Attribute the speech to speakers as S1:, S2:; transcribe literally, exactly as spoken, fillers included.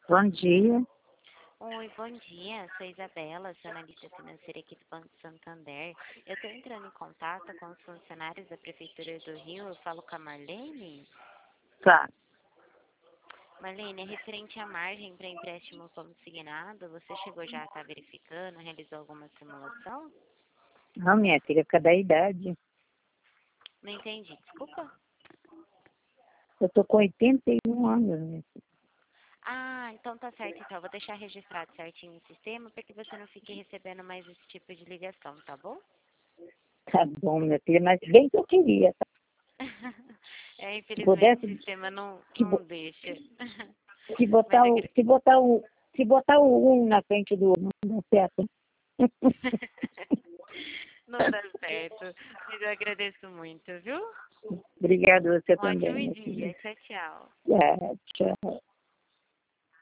S1: Bom dia.
S2: Oi, bom dia. Sou Isabela, sou analista financeira aqui do Banco Santander. Eu estou entrando em contato com os funcionários da Prefeitura do Rio. Eu falo com a Marlene.
S1: Tá.
S2: Marlene, é referente à margem para empréstimo consignado. Você chegou já a estar verificando, realizou alguma simulação?
S1: Não, minha filha, cadê a idade?
S2: Não entendi, desculpa.
S1: Eu tô com oitenta e um anos, minha filha.
S2: Ah, então tá certo, então. Eu vou deixar registrado certinho no sistema para que você não fique recebendo mais esse tipo de ligação, tá bom?
S1: Tá bom, minha filha, mas bem que eu queria, tá?
S2: É,
S1: Se
S2: infelizmente o
S1: pudesse,
S2: sistema não,
S1: se,
S2: não
S1: bo-
S2: deixa.
S1: se
S2: Mas
S1: botar
S2: eu
S1: o, se botar o, se botar o um na frente do outro, não dá certo.
S2: não dá certo. Mas eu agradeço muito, viu?
S1: Obrigada, você
S2: Um
S1: também,
S2: ótimo
S1: minha filha.
S2: dia. Tchau, tchau.
S1: É, tchau.